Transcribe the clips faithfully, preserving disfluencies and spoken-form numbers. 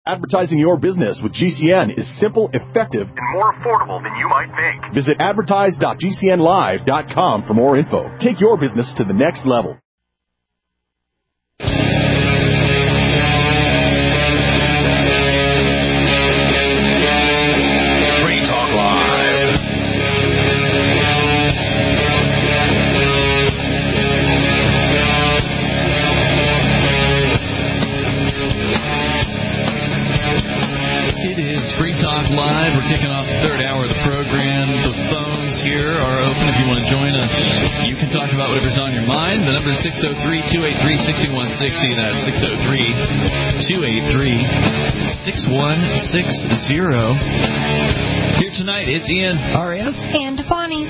Advertising your business with G C N is simple, effective, and more affordable than you might think. Visit advertise dot g c n live dot com for more info. Take your business to the next level. Free Talk Live. It is Free Talk Live. We're kicking off the third hour of the program. The phones here are open if you want to join us. You can talk about whatever's on your mind. The number is six oh three, two eight three, six one six oh. That's six oh three, two eight three, six one six oh. Here tonight, it's Ian, Aria, and Bonnie.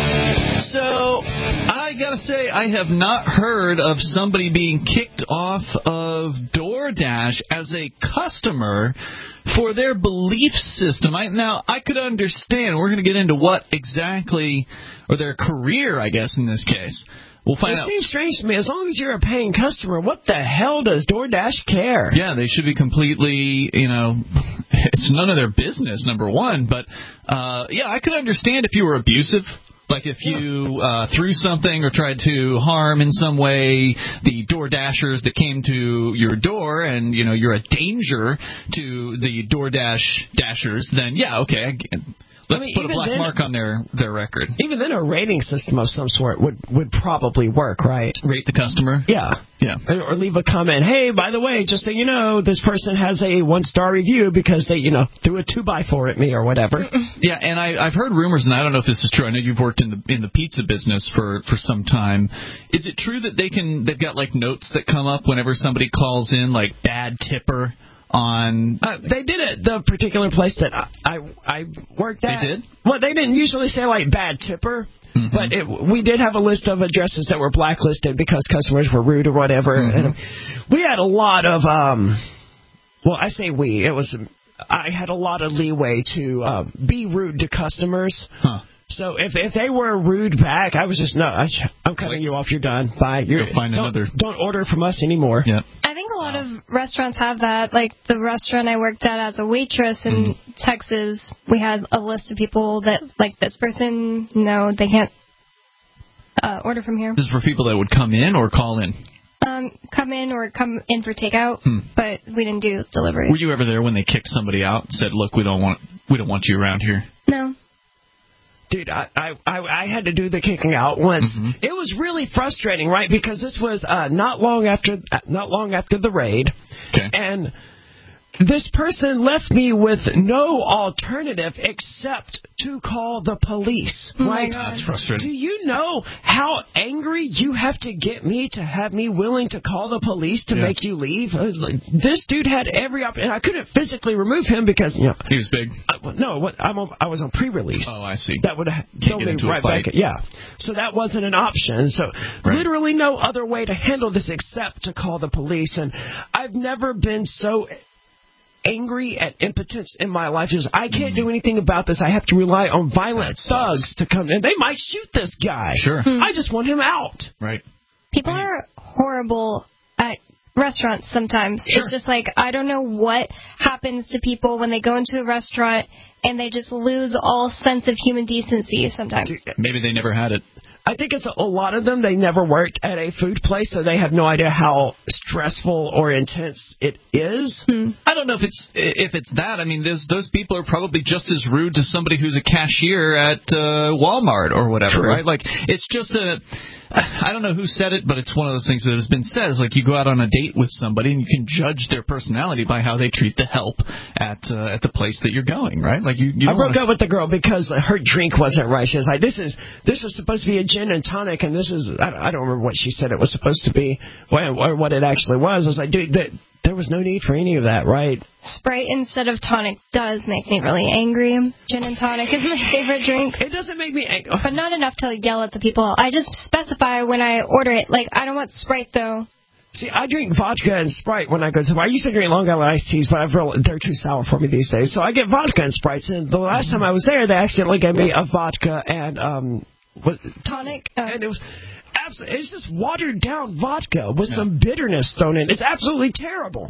So, I gotta say, I have not heard of somebody being kicked off of DoorDash as a customer for their belief system. I, now, I could understand. We're going to get into what exactly, or their career, I guess, in this case. We'll find it out. It seems strange to me. As long as you're a paying customer, what the hell does DoorDash care? Yeah, they should be completely, you know, it's none of their business, number one. But, uh, yeah, I could understand if you were abusive. Like if you uh, threw something or tried to harm in some way the DoorDashers that came to your door, and you know you're a danger to the DoorDash dashers, then yeah, okay. Let's I mean, put a black then, mark on their, their record. Even then, a rating system of some sort would, would probably work, right? Rate the customer? Yeah. Yeah. Or leave a comment, hey, by the way, just so you know, this person has a one-star review because they, you know, threw a two-by-four at me or whatever. Yeah, and I, I've heard rumors, and I don't know if this is true. I know you've worked in the in the pizza business for, for some time. Is it true that they can, they've got, like, notes that come up whenever somebody calls in, like, bad tipper? On uh, they did it the particular place that I, I I worked at. They did? Well, they didn't usually say like bad tipper, mm-hmm. but it, we did have a list of addresses that were blacklisted because customers were rude or whatever. Mm-hmm. And we had a lot of um, well, I say we. It was I had a lot of leeway to uh, be rude to customers. Huh. So if if they were rude back, I was just no. I, I'm cutting like, you off. You're done. Bye. You're, Go find don't, another. Don't order from us anymore. Yep. I think a lot wow. of restaurants have that. Like the restaurant I worked at as a waitress in mm. Texas, we had a list of people that like this person. No, they can't uh, order from here. This is for people that would come in or call in. Um, come in or come in for takeout, hmm. but we didn't do delivery. Were you ever there when they kicked somebody out and said, "Look, we don't want we don't want you around here"? No. Dude, I, I I had to do the kicking out once. Mm-hmm. It was really frustrating, right? Because this was uh, not long after not long after the raid, okay. and this person left me with no alternative except to call the police. Oh right? That's frustrating. Do you know how angry you have to get me to have me willing to call the police to yeah. make you leave? This dude had every opportunity. I couldn't physically remove him because, you know. He was big? I, no, what, I'm on, I was on pre-release. Oh, I see. That would have thrown me right back. Yeah. So that wasn't an option. So right. literally no other way to handle this except to call the police. And I've never been so angry at impotence in my life. Just, I can't do anything about this. I have to rely on violent thugs to come in. They might shoot this guy. Sure. Hmm. I just want him out. Right. People are horrible at restaurants sometimes. Sure. It's just like, I don't know what happens to people when they go into a restaurant and they just lose all sense of human decency sometimes. Maybe they never had it. I think it's a, a lot of them, they never worked at a food place, so they have no idea how stressful or intense it is. Hmm. I don't know if it's if it's that. I mean, those those people are probably just as rude to somebody who's a cashier at uh, Walmart or whatever, True. right? Like, it's just a... I don't know who said it, but it's one of those things that has been said. It's like you go out on a date with somebody and you can judge their personality by how they treat the help at uh, at the place that you're going, right? Like you. you I broke wanna... up with the girl because her drink wasn't right. She was like, "This is this is supposed to be a gin and tonic, and this is I, I don't remember what she said it was supposed to be, or, or what it actually was." I was like, "Dude, that, there was no need for any of that, right?" Sprite instead of tonic does make me really angry. Gin and tonic is my favorite drink. It doesn't make me angry. But not enough to yell at the people. I just specify when I order it. Like, I don't want Sprite, though. See, I drink vodka and Sprite when I go to... I used to drink Long Island iced teas, but I've realized they're too sour for me these days. So I get vodka and Sprites. And the last time I was there, they accidentally gave me a vodka and... um, what, tonic? Uh, and it was... It's just watered down vodka with yeah. some bitterness thrown in. It's absolutely terrible.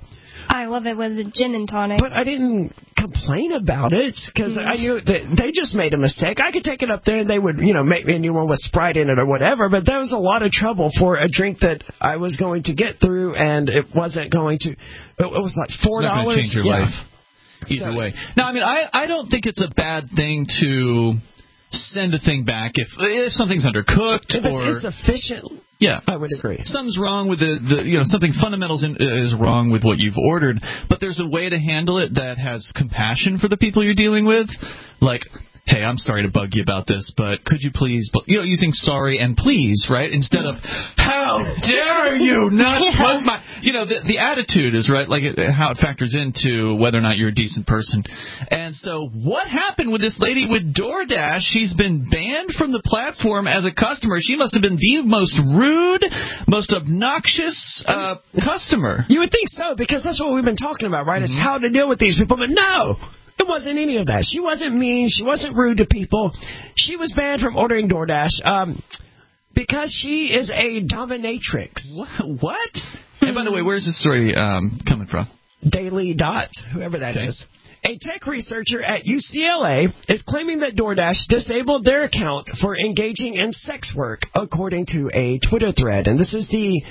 I love it with the gin and tonic. But I didn't complain about it because mm. I knew that they just made a mistake. I could take it up there and they would, you know, make me a new one with Sprite in it or whatever, but that was a lot of trouble for a drink that I was going to get through, and it wasn't going to, it was like four dollars. It's not going to change your yeah. life either so, way. Now, I mean, I, I don't think it's a bad thing to send a thing back if if something's undercooked if or it's insufficient. Yeah, I would agree. Something's wrong with the, the you know something fundamental is wrong with what you've ordered, but there's a way to handle it that has compassion for the people you're dealing with, like, hey, I'm sorry to bug you about this, but could you please, you know, using sorry and please, right, instead of how dare you not yeah. put my, you know, the, the attitude is, right, like it, how it factors into whether or not you're a decent person. And so what happened with this lady with DoorDash? She's been banned from the platform as a customer. She must have been the most rude, most obnoxious uh, customer. You would think so, because that's what we've been talking about, right, mm-hmm. is how to deal with these people, but no. It wasn't any of that. She wasn't mean. She wasn't rude to people. She was banned from ordering DoorDash um, because she is a dominatrix. What? And by the way, where's this story um, coming from? Daily Dot, whoever that okay. is. A tech researcher at U C L A is claiming that DoorDash disabled their account for engaging in sex work, according to a Twitter thread. And this is the...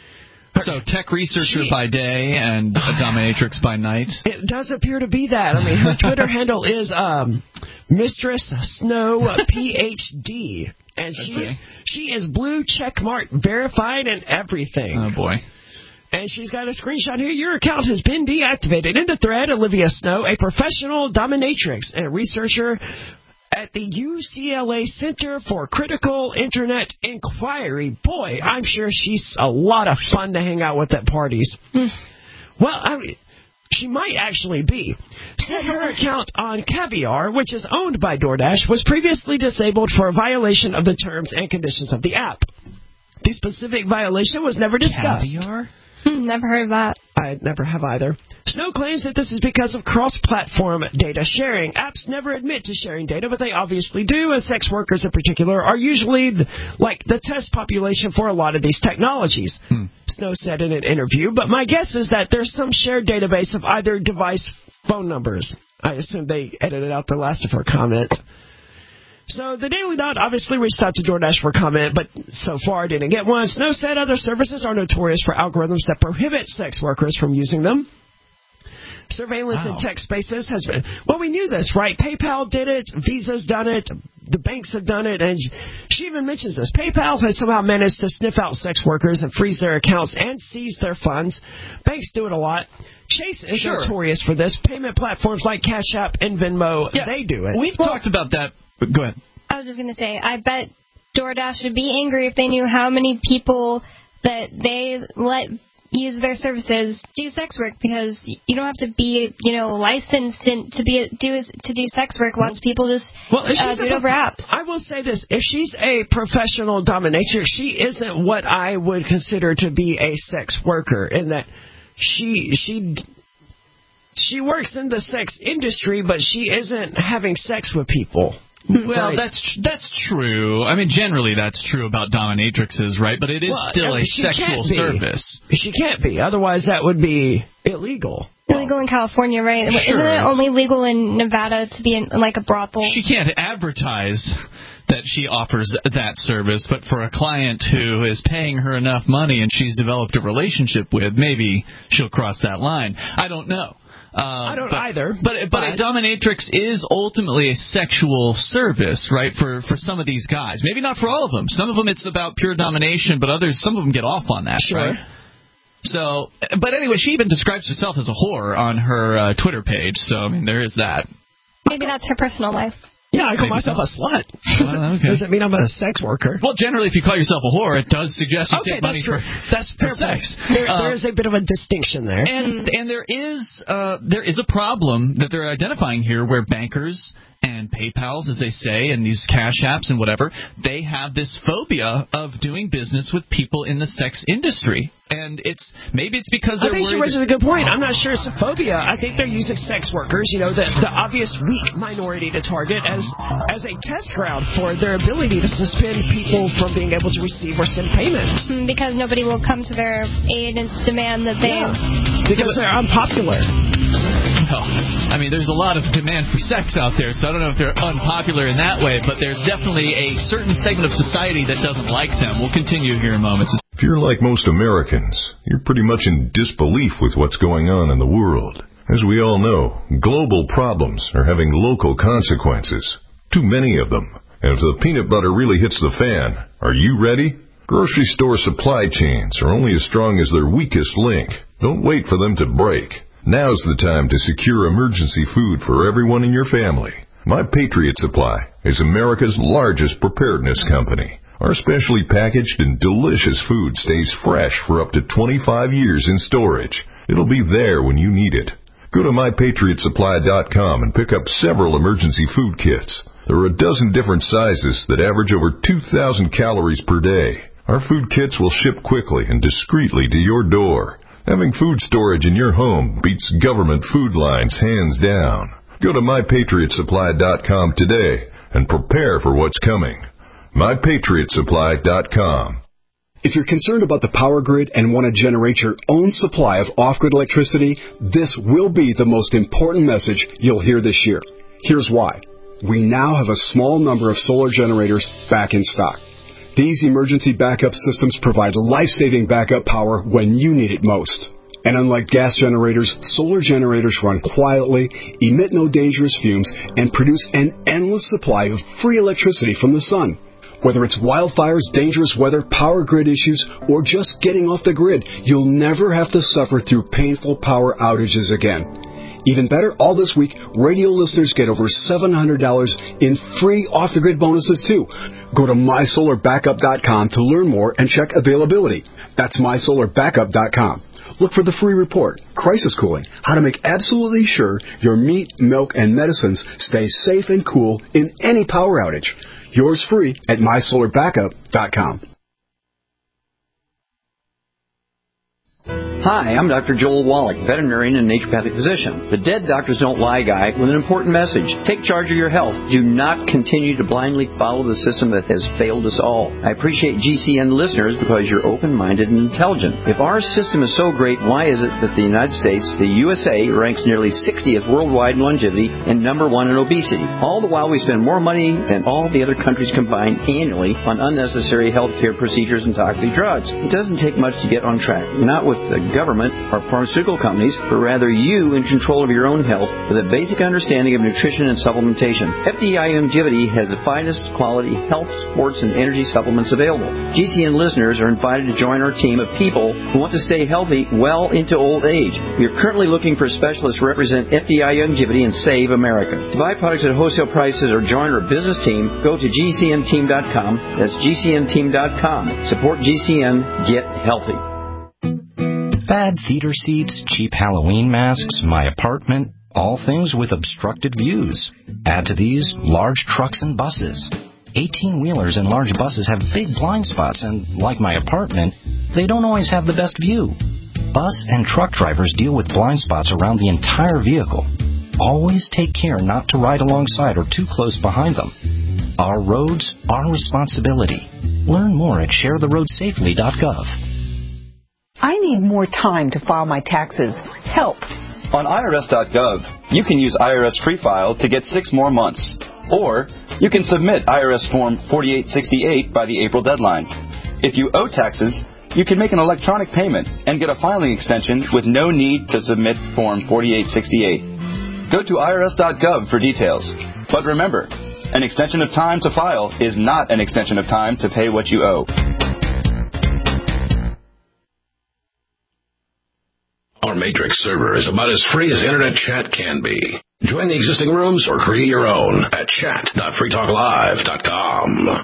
So tech researcher she, by day and a dominatrix by night? It does appear to be that. I mean, her Twitter handle is um, Mistress Snow P H D. And she okay. she is blue checkmark verified and everything. Oh, boy. And she's got a screenshot here. Your account has been deactivated. In the thread, Olivia Snow, a professional dominatrix and a researcher at the U C L A Center for Critical Internet Inquiry. Boy, I'm sure she's a lot of fun to hang out with at parties. Mm. Well, I mean, she might actually be. Said her account on Caviar, which is owned by DoorDash, was previously disabled for a violation of the terms and conditions of the app. The specific violation was never discussed. Caviar? Never heard of that. I never have either. Snow claims that this is because of cross-platform data sharing. Apps never admit to sharing data, but they obviously do, as sex workers in particular are usually like the test population for a lot of these technologies. Hmm. Snow said in an interview, but my guess is that there's some shared database of either device phone numbers. I assume they edited out the last of her comment. So the Daily Dot obviously reached out to DoorDash for comment, but so far didn't get one. Snow said other services are notorious for algorithms that prohibit sex workers from using them. Surveillance wow. in tech spaces has been... Well, we knew this, right? PayPal did it. Visa's done it. The banks have done it. And she even mentions this. PayPal has somehow managed to sniff out sex workers and freeze their accounts and seize their funds. Banks do it a lot. Chase is sure. notorious for this. Payment platforms like Cash App and Venmo, yeah. they do it. We've well, talked about that. But go ahead. I was just going to say, I bet DoorDash would be angry if they knew how many people that they let use their services do sex work, because you don't have to be, you know, licensed in, to be do to do sex work. Lots of people just well, uh, do it over apps. I will say this: if she's a professional dominatrix, she isn't what I would consider to be a sex worker. In that she she she works in the sex industry, but she isn't having sex with people. Well, right. that's that's true. I mean, generally that's true about dominatrixes, right? But it is well, still a sexual service. She can't be. Otherwise, that would be illegal. Illegal in California, right? Sure. Isn't it only legal in Nevada to be in like a brothel? She can't advertise that she offers that service, but for a client who is paying her enough money and she's developed a relationship with, maybe she'll cross that line. I don't know. Um, I don't but, either. But but, but a dominatrix is ultimately a sexual service, right, for, for some of these guys. Maybe not for all of them. Some of them it's about pure domination, but others, some of them get off on that, sure. right? So, but anyway, she even describes herself as a whore on her uh, Twitter page, so, I mean, there is that. Maybe that's her personal life. Yeah, I call Maybe myself so. a slut. Well, okay. Doesn't mean I'm a sex worker. Well, generally, if you call yourself a whore, it does suggest you okay, take money that's true. for, that's for sex. There, uh, there is a bit of a distinction there. And and there is uh, there is a problem that they're identifying here where bankers and PayPals, as they say, and these cash apps and whatever, they have this phobia of doing business with people in the sex industry. And it's maybe it's because they're I think worried she raises a good point. I'm not sure it's a phobia. I think they're using sex workers, you know, the, the obvious weak minority to target as as a test ground for their ability to suspend people from being able to receive or send payments. Because nobody will come to their aid and demand that they... Yeah. because they're unpopular. Well, I mean, there's a lot of demand for sex out there, so I don't know if they're unpopular in that way, but there's definitely a certain segment of society that doesn't like them. We'll continue here in moments. If you're like most Americans, you're pretty much in disbelief with what's going on in the world. As we all know, global problems are having local consequences. Too many of them. And if the peanut butter really hits the fan, are you ready? Grocery store supply chains are only as strong as their weakest link. Don't wait for them to break. Now's the time to secure emergency food for everyone in your family. My Patriot Supply is America's largest preparedness company. Our specially packaged and delicious food stays fresh for up to twenty-five years in storage. It'll be there when you need it. Go to my patriot supply dot com and pick up several emergency food kits. There are a dozen different sizes that average over two thousand calories per day. Our food kits will ship quickly and discreetly to your door. Having food storage in your home beats government food lines hands down. Go to my patriot supply dot com today and prepare for what's coming. my patriot supply dot com. If you're concerned about the power grid and want to generate your own supply of off-grid electricity, this will be the most important message you'll hear this year. Here's why. We now have a small number of solar generators back in stock. These emergency backup systems provide life-saving backup power when you need it most. And unlike gas generators, solar generators run quietly, emit no dangerous fumes, and produce an endless supply of free electricity from the sun. Whether it's wildfires, dangerous weather, power grid issues, or just getting off the grid, you'll never have to suffer through painful power outages again. Even better, all this week, radio listeners get over seven hundred dollars in free off-the-grid bonuses, too. Go to my solar backup dot com to learn more and check availability. That's my solar backup dot com. Look for the free report, Crisis Cooling, how to make absolutely sure your meat, milk, and medicines stay safe and cool in any power outage. Yours free at my solar backup dot com. Hi, I'm Doctor Joel Wallach, veterinarian and naturopathic physician. The Dead Doctors Don't Lie guy with an important message. Take charge of your health. Do not continue to blindly follow the system that has failed us all. I appreciate G C N listeners because you're open-minded and intelligent. If our system is so great, why is it that the United States, the U S A, ranks nearly sixtieth worldwide in longevity and number one in obesity? All the while we spend more money than all the other countries combined annually on unnecessary health care procedures and toxic drugs. It doesn't take much to get on track. Not with the government or pharmaceutical companies, but rather you in control of your own health with a basic understanding of nutrition and supplementation. F D I Longevity has the finest quality health, sports, and energy supplements available. G C N listeners are invited to join our team of people who want to stay healthy well into old age. We are currently looking for specialists to represent F D I Longevity and Save America. To buy products at wholesale prices or join our business team, go to G C N team dot com. That's G C N team dot com. Support G C N. Get healthy. Bad theater seats, cheap Halloween masks, my apartment, all things with obstructed views. Add to these, large trucks and buses. eighteen-wheelers and large buses have big blind spots, and like my apartment, they don't always have the best view. Bus and truck drivers deal with blind spots around the entire vehicle. Always take care not to ride alongside or too close behind them. Our roads, our responsibility. Learn more at share the road safely dot gov. I need more time to file my taxes. Help. On I R S dot gov, you can use I R S Free File to get six more months. Or you can submit I R S Form forty-eight sixty-eight by the April deadline. If you owe taxes, you can make an electronic payment and get a filing extension with no need to submit Form forty-eight sixty-eight. Go to I R S dot gov for details. But remember, an extension of time to file is not an extension of time to pay what you owe. Our Matrix server is about as free as internet chat can be. Join the existing rooms or create your own at chat dot free talk live dot com.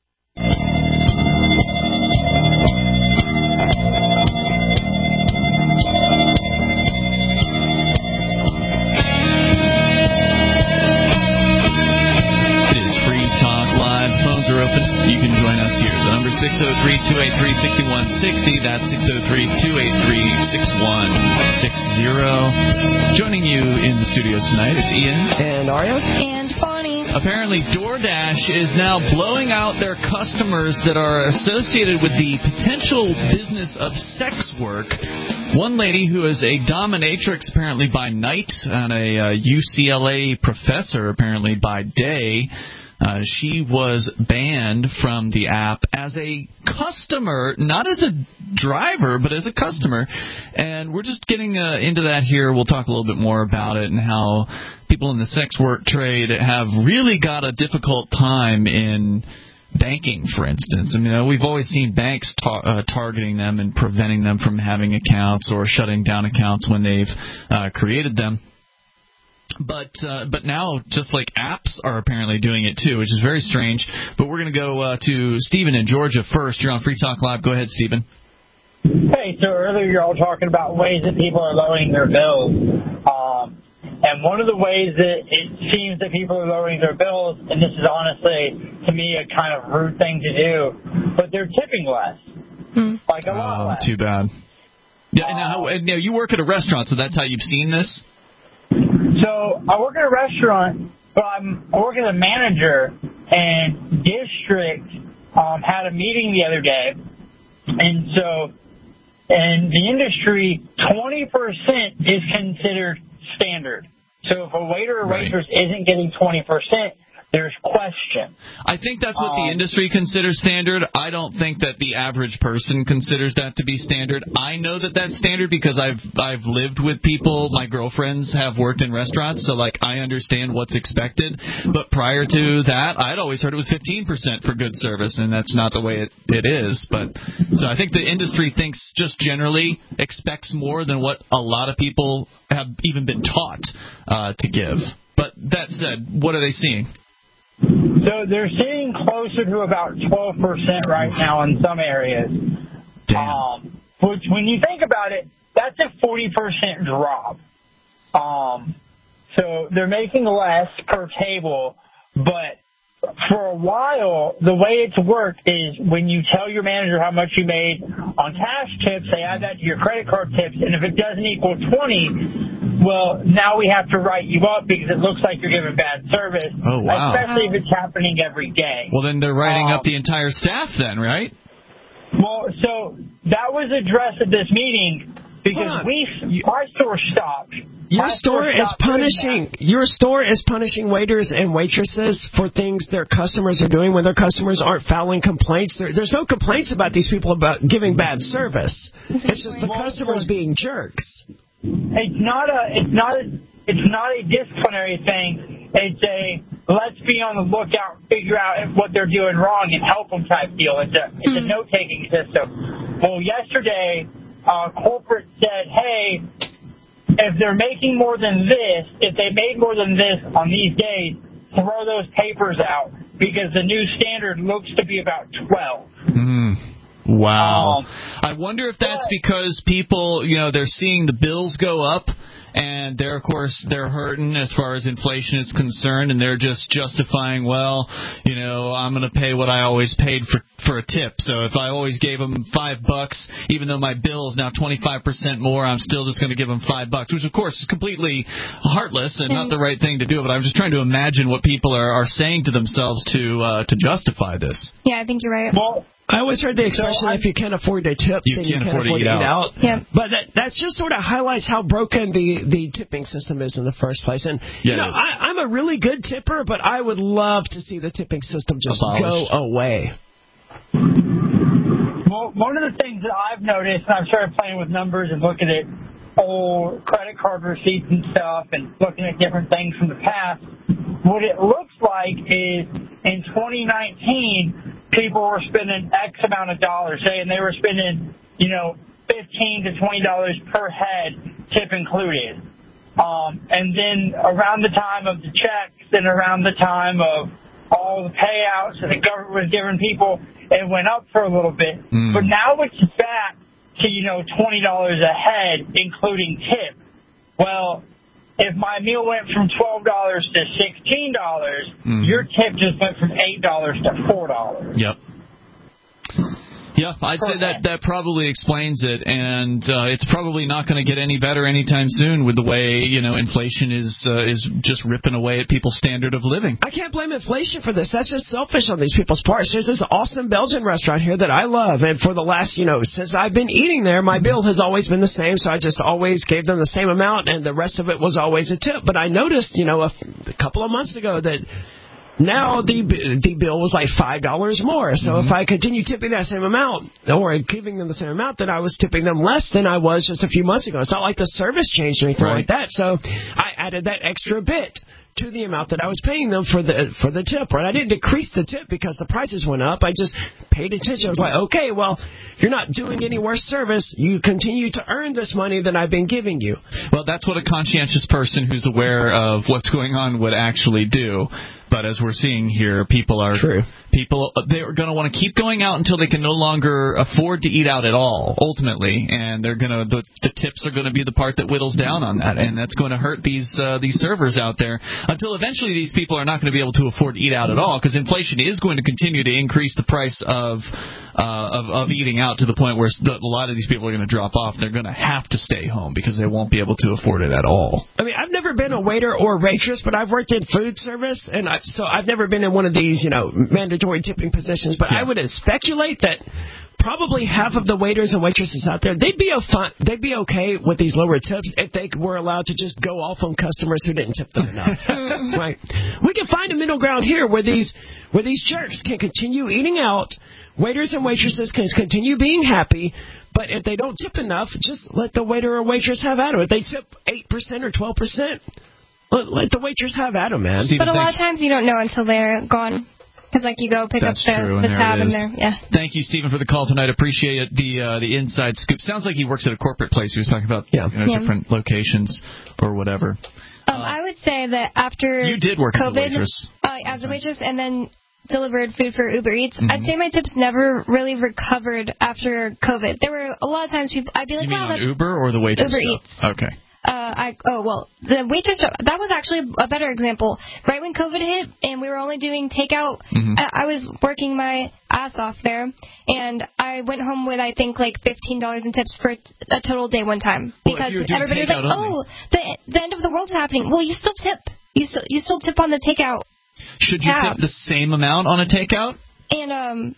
It is Free Talk Live. Phones are open. You can join us here. The number six oh three, two eight three, six one six oh. That's six oh three, two eight three, six one six oh. Joining you in the studio tonight, it's Ian. And Aria. And Bonnie. Apparently, DoorDash is now blowing out their customers that are associated with the potential business of sex work. One lady who is a dominatrix apparently by night and a uh, U C L A professor apparently by day, Uh, she was banned from the app as a customer, not as a driver, but as a customer. And we're just getting uh, into that here. We'll talk a little bit more about it and how people in the sex work trade have really got a difficult time in banking, for instance. I mean, you know, we've always seen banks tar- uh, targeting them and preventing them from having accounts or shutting down accounts when they've uh, created them. But uh, but now, just like apps are apparently doing it too, which is very strange. But we're going to go uh, to Stephen in Georgia first. You're on Free Talk Live. Go ahead, Stephen. Hey, so earlier you're all talking about ways that people are lowering their bills. Um, and one of the ways that it seems that people are lowering their bills, and this is honestly, to me, a kind of rude thing to do, but they're tipping less. Hmm. Like a lot oh, less. Too bad. Yeah, and now, and now, you work at a restaurant, so that's how you've seen this? So I work at a restaurant, but I'm I work as a manager, and district um, had a meeting the other day, and so in the industry, twenty percent is considered standard. So if a waiter or waitress right. isn't getting twenty percent, there's question. I think that's what um, the industry considers standard. I don't think that the average person considers that to be standard. I know that that's standard because I've I've lived with people. My girlfriends have worked in restaurants, so like I understand what's expected. But prior to that, I'd always heard it was fifteen percent for good service, and that's not the way it, it is. But so I think the industry thinks just generally expects more than what a lot of people have even been taught uh, to give. But that said, what are they seeing? So they're seeing closer to about twelve percent right now in some areas. Damn. Um, which, when you think about it, that's a forty percent drop. Um, so they're making less per table, but for a while, the way it's worked is when you tell your manager how much you made on cash tips, they add that to your credit card tips, and if it doesn't equal twenty, well, now we have to write you up because it looks like you're giving bad service. Oh, wow. Especially if it's happening every day. Well, then they're writing um, up the entire staff then, right? Well, so that was addressed at this meeting because we, you, my store stopped. Your my store, store is punishing. Your store is punishing waiters and waitresses for things their customers are doing when their customers aren't filing complaints. There, there's no complaints about these people about giving bad service. It's just the customers being jerks. It's not a. It's not a. It's not a disciplinary thing. It's a let's be on the lookout, figure out what they're doing wrong, and help them type deal. It's a. It's a note taking system. Well, yesterday, uh, corporate said, hey, if they're making more than this, if they made more than this on these days, throw those papers out because the new standard looks to be about twelve. Mm. Wow. Um, I wonder if that's because people, you know, they're seeing the bills go up and they're, of course, they're hurting as far as inflation is concerned, and they're just justifying, well, you know, I'm going to pay what I always paid for for a tip. So if I always gave them five bucks, even though my bill is now twenty-five percent more, I'm still just going to give them five bucks, which, of course, is completely heartless and not the right thing to do. But I'm just trying to imagine what people are, are saying to themselves to uh, to justify this. Yeah, I think you're right. Well, I always heard the expression, so if you can't afford to tip, you then can't you can't afford, afford to eat, to eat out. out. Yep. But that that's just sort of highlights how broken the, the tipping system is in the first place. And, yeah, you know, I, I'm a really good tipper, but I would love to see the tipping system just abolished. go away. Well, one of the things that I've noticed, and I've started playing with numbers and looking at old credit card receipts and stuff and looking at different things from the past, what it looks like is in twenty nineteen, people were spending X amount of dollars, say, and they were spending, you know, fifteen to twenty dollars per head, tip included. Um, and then around the time of the checks and around the time of all the payouts that the government was giving people, it went up for a little bit. Mm. But now it's back to, you know, twenty dollars a head, including tip. Well, if my meal went from twelve dollars to sixteen dollars, mm. your tip just went from eight dollars to four dollars. Yep. Yeah, I'd say that that probably explains it, and uh, it's probably not going to get any better anytime soon with the way, you know, inflation is uh, is just ripping away at people's standard of living. I can't blame inflation for this. That's just selfish on these people's parts. There's this awesome Belgian restaurant here that I love, and for the last, you know, since I've been eating there, my bill has always been the same, so I just always gave them the same amount, and the rest of it was always a tip. But I noticed, you know, a, a couple of months ago that now the the bill was like five dollars more. So mm-hmm. if I continue tipping that same amount, or giving them the same amount, then I was tipping them less than I was just a few months ago. It's not like the service changed or anything right. like that. So I added that extra bit to the amount that I was paying them for the for the tip. Right? I didn't decrease the tip because the prices went up. I just paid attention. I was like, okay, well, you're not doing any worse service. You continue to earn this money that I've been giving you. Well, that's what a conscientious person who's aware of what's going on would actually do. But as we're seeing here, people are True. people they're going to want to keep going out until they can no longer afford to eat out at all, ultimately, and they're going to the, the tips are going to be the part that whittles down on that, and that's going to hurt these uh, these servers out there until eventually these people are not going to be able to afford to eat out at all, because inflation is going to continue to increase the price of uh, of, of eating out to the point where a lot of these people are going to drop off. They're going to have to stay home because they won't be able to afford it at all. I mean, I've never been a waiter or waitress, but I've worked in food service, and I So I've never been in one of these, you know, mandatory tipping positions, but yeah. I would speculate that probably half of the waiters and waitresses out there, they'd be a fun, they'd be okay with these lower tips if they were allowed to just go off on customers who didn't tip them enough. Right? We can find a middle ground here where these where these jerks can continue eating out, waiters and waitresses can continue being happy. But if they don't tip enough, just let the waiter or waitress have at it. If they tip eight percent or twelve percent, let, let the waitress have at them, man. But a lot of times you don't know until they're gone. Because, like, you go pick That's up the, true, the and tab and there. Yeah. Thank you, Stephen, for the call tonight. Appreciate it. The uh, the inside scoop. Sounds like he works at a corporate place. He was talking about yeah. you know, yeah. different locations or whatever. Um, uh, I would say that after you did work COVID, as a waitress. Uh, as a waitress, and then delivered food for Uber Eats. Mm-hmm. I'd say my tips never really recovered after COVID. There were a lot of times people. I'd be like, you mean wow, on Uber or the waitress Uber job? Eats. Okay. Uh, I oh well, the waitress job, that was actually a better example. Right when COVID hit and we were only doing takeout, mm-hmm. I, I was working my ass off there, and I went home with I think like fifteen dollars in tips for a total day one time because well, everybody was like, oh, the the end of the world's happening. Well, you still tip. You still you still tip on the takeout. Should you tab. tip the same amount on a takeout? And um,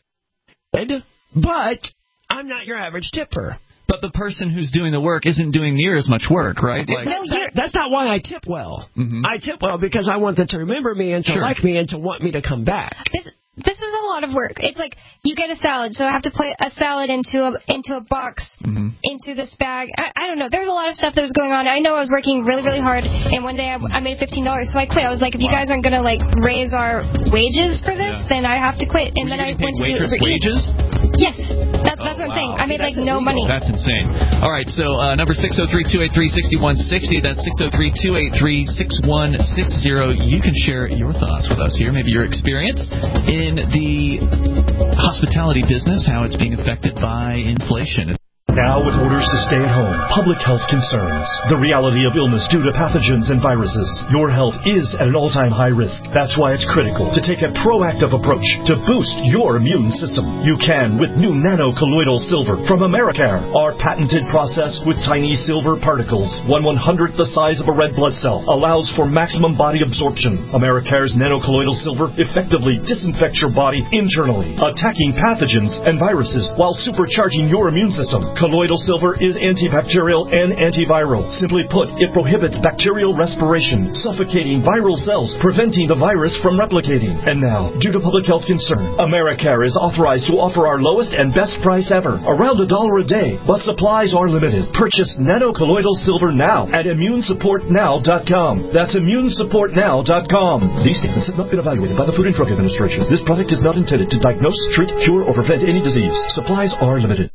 but I'm not your average tipper. But the person who's doing the work isn't doing near as much work, right? Like, no, that, that's not why I tip well. Mm-hmm. I tip well because I want them to remember me and to sure. like me and to want me to come back. This this was a lot of work. It's like you get a salad, so I have to put a salad into a into a box, mm-hmm. into this bag. I, I don't know. There was a lot of stuff that was going on. I know I was working really, really hard, and one day I, I made fifteen dollars, so I quit. I was like, if you guys aren't gonna like raise our wages for this, yeah. then I have to quit. And Were then you I went to waitress do Uber wages? Yes, that's, that's oh, what I'm wow. saying. I made like that's no illegal. money. That's insane. All right, so uh, number six oh three, two eight three, six one six oh. That's six oh three, two eight three, six one six oh. You can share your thoughts with us here, maybe your experience in the hospitality business, how it's being affected by inflation. Now with orders to stay at home, public health concerns, the reality of illness due to pathogens and viruses, your health is at an all-time high risk. That's why it's critical to take a proactive approach to boost your immune system. You can with new nano-colloidal silver from Americare, our patented process with tiny silver particles, one one-hundredth the size of a red blood cell, allows for maximum body absorption. Americare's nano-colloidal silver effectively disinfects your body internally, attacking pathogens and viruses while supercharging your immune system. Colloidal silver is antibacterial and antiviral. Simply put, it prohibits bacterial respiration, suffocating viral cells, preventing the virus from replicating. And now, due to public health concern, Americare is authorized to offer our lowest and best price ever, around a dollar a day, but supplies are limited. Purchase nano-colloidal silver now at immune support now dot com. That's immune support now dot com. These statements have not been evaluated by the Food and Drug Administration. This product is not intended to diagnose, treat, cure, or prevent any disease. Supplies are limited.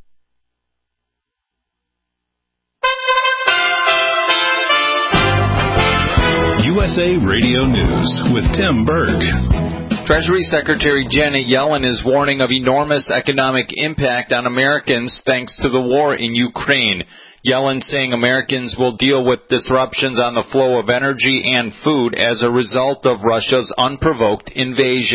U S A Radio News with Tim Berg. Treasury Secretary Janet Yellen is warning of enormous economic impact on Americans thanks to the war in Ukraine. Yellen saying Americans will deal with disruptions on the flow of energy and food as a result of Russia's unprovoked invasion.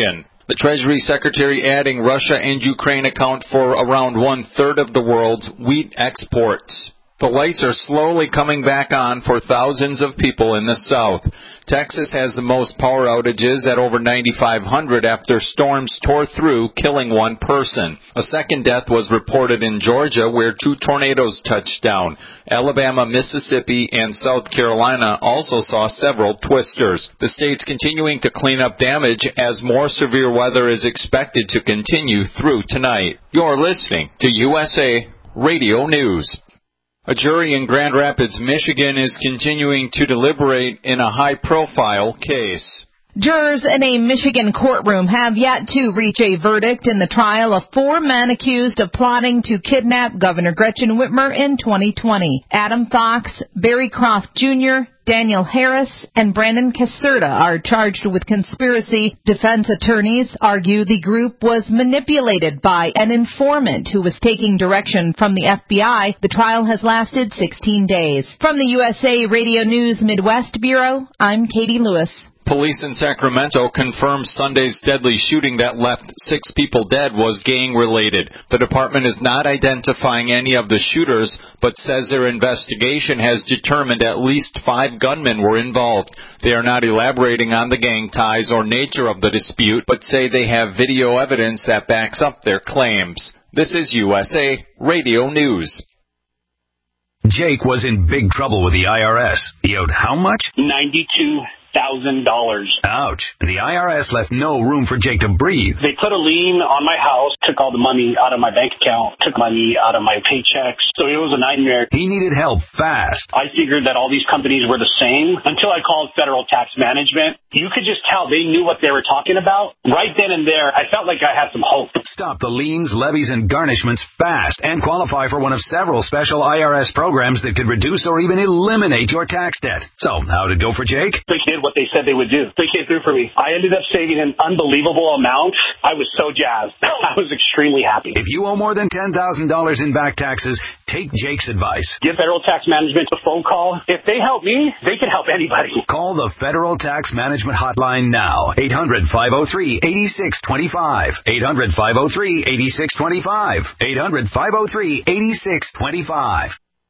The Treasury Secretary adding Russia and Ukraine account for around one-third of the world's wheat exports. The lights are slowly coming back on for thousands of people in the South. Texas has the most power outages at over ninety-five hundred after storms tore through, killing one person. A second death was reported in Georgia, where two tornadoes touched down. Alabama, Mississippi, and South Carolina also saw several twisters. The state's continuing to clean up damage as more severe weather is expected to continue through tonight. You're listening to U S A Radio News. A jury in Grand Rapids, Michigan is continuing to deliberate in a high-profile case. Jurors in a Michigan courtroom have yet to reach a verdict in the trial of four men accused of plotting to kidnap Governor Gretchen Whitmer in twenty twenty. Adam Fox, Barry Croft Junior, Daniel Harris, and Brandon Caserta are charged with conspiracy. Defense attorneys argue the group was manipulated by an informant who was taking direction from the F B I. The trial has lasted sixteen days. From the U S A Radio News Midwest Bureau, I'm Katie Lewis. Police in Sacramento confirmed Sunday's deadly shooting that left six people dead was gang-related. The department is not identifying any of the shooters, but says their investigation has determined at least five gunmen were involved. They are not elaborating on the gang ties or nature of the dispute, but say they have video evidence that backs up their claims. This is U S A Radio News. Jake was in big trouble with the I R S. He owed how much? ninety-two thousand dollars. Ouch. The I R S left no room for Jake to breathe. They put a lien on my house, took all the money out of my bank account, took money out of my paychecks. So it was a nightmare. He needed help fast. I figured that all these companies were the same until I called Federal Tax Management. You could just tell they knew what they were talking about. Right then and there, I felt like I had some hope. Stop the liens, levies, and garnishments fast and qualify for one of several special I R S programs that could reduce or even eliminate your tax debt. So, how did it go for Jake? They did what they said they would do. They came through for me. I ended up saving an unbelievable amount. I was so jazzed. I was extremely happy. If you owe more than ten thousand dollars in back taxes, take Jake's advice. Give Federal Tax Management a phone call. If they help me, they can help anybody. Call the Federal Tax Management Hotline now. eight hundred, five oh three, eight six two five. eight hundred, five oh three, eight six two five. eight hundred, five oh three, eight six two five.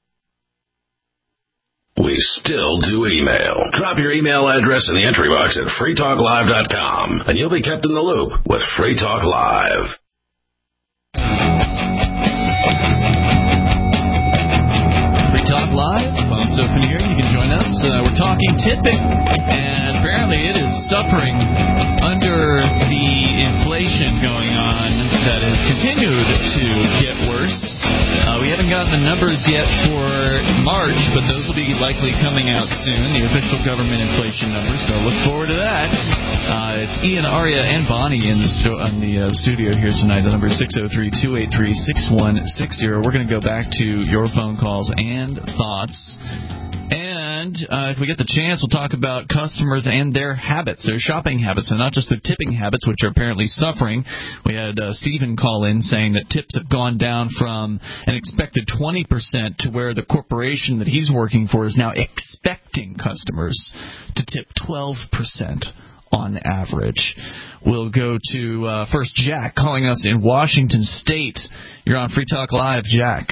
We still do email. Drop your email address in the entry box at free talk live dot com, and you'll be kept in the loop with Free Talk Live. Free Talk Live, phone's open here. You can join us. Uh, we're talking tipping, and apparently it is suffering under the inflation going on that has continued to get worse. Uh, we haven't gotten the numbers yet for March, but those will be likely coming out soon, the official government inflation numbers, so look forward to that. Uh, it's Ian, Aria, and Bonnie in the, sto- in the uh, studio here tonight. The number is six oh three, two eight three, six one six oh. We're going to go back to your phone calls and thoughts. And uh, if we get the chance, we'll talk about customers and their habits, their shopping habits, and not just their tipping habits, which are apparently suffering. We had uh, Stephen call in saying that tips have gone down from an expected twenty percent to where the corporation that he's working for is now expecting customers to tip twelve percent on average. We'll go to uh, first Jack calling us in Washington State. You're on Free Talk Live, Jack.